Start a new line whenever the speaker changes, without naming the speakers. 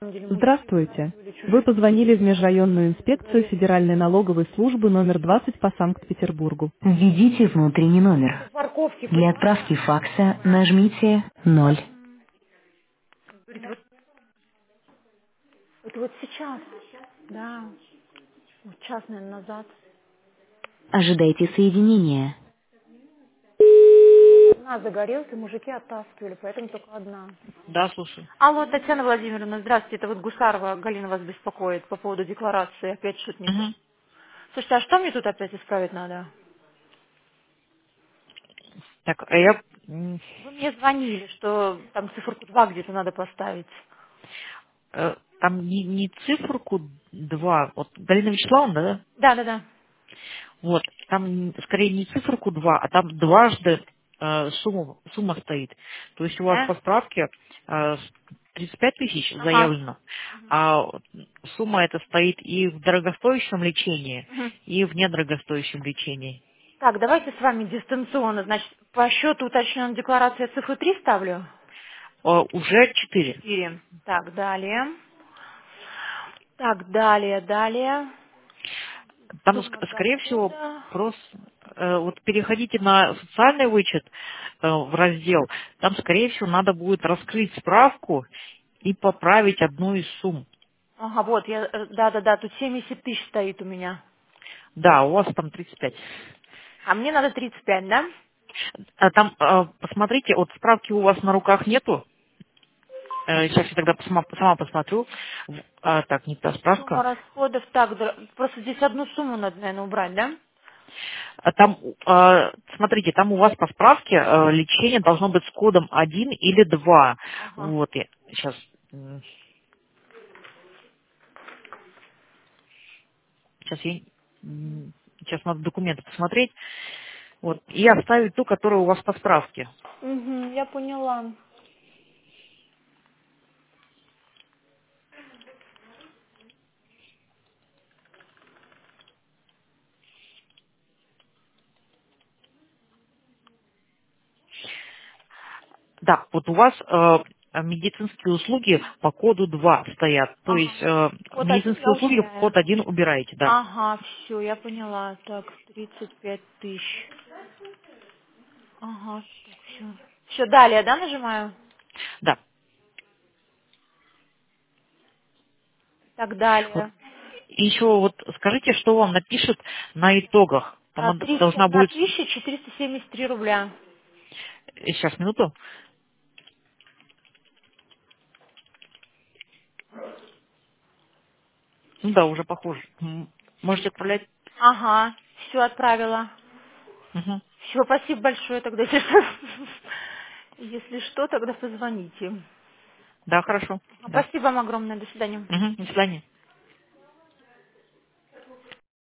самом деле мужчины
Здравствуйте.
спрашивали
Вы
чужие.
позвонили в Межрайонную инспекцию
Говорили,
Федеральной налоговой службы номер 20 по Санкт-Петербургу. Введите внутренний
по
номер.
парковке
Для
позвонила.
отправки факса нажмите 0.
Говорит, вот это вот сейчас. Да, вот час, наверное, назад.
Ожидайте соединения.
Одна загорелась, и мужики оттаскивали, поэтому только одна.
Да, слушаю.
Алло, Татьяна Владимировна, здравствуйте. Это вот Гусарова Галина вас беспокоит по поводу декларации. Опять что-то не то.
Мгм.
Слушайте, а что мне тут опять исправить надо?
Так, а я...
Вы мне звонили, что там циферку 2 где-то надо поставить.
там не циферку 2, вот Галина Вячеславовна, да?
Да, да, да.
Вот, там скорее не циферку 2, а там дважды сумма стоит. То есть у вас
Да?
по справке 35 тысяч
Ага.
заявлено, а сумма эта стоит и в дорогостоящем лечении,
Мгм.
и в недорогостоящем лечении.
Так, давайте с вами дистанционно. Значит, по счету уточненной декларации я цифру 3 ставлю.
Уже 4.
4. Так, далее. Так, далее.
Там,
Сумма
скорее всего,
дохода.
просто вот переходите на социальный вычет в раздел, там, скорее всего, надо будет раскрыть справку и поправить одну из сумм.
Ага, вот, да, тут 70 тысяч стоит у меня.
Да, у вас там 35.
А мне надо 35, да?
Там, посмотрите, вот справки у вас на руках нету. Сейчас я тогда сама посмотрю. Так, не та
Сумма
справка.
расходов, так, просто здесь одну сумму надо, наверное, убрать, да?
Там, смотрите, там у вас по справке лечение должно быть с кодом 1 или 2.
Ага.
Вот, я сейчас, сейчас я, сейчас надо документы посмотреть. Вот, и оставить ту, которая у вас по справке.
Угу, я поняла.
Да, вот у вас медицинские услуги по коду 2 стоят. То есть
Ага. Код 1 я
медицинские услуги
удаляю.
код 1 убираете, да.
Ага, все, я поняла. Так, 35 тысяч. Ага, так, все. Все, далее, да, нажимаю?
Да.
Так,
Вот.
далее.
И еще вот скажите, что вам напишет на итогах. Там должна
31
будет...
тысяча 473 рубля.
Сейчас, минуту. Ну да, уже похоже. Можете отправлять?
Ага, все отправила.
Мгм.
Все, спасибо большое тогда. Если что, если что, тогда позвоните.
Да, хорошо. Да.
Спасибо вам огромное. До свидания.
Мгм. До свидания.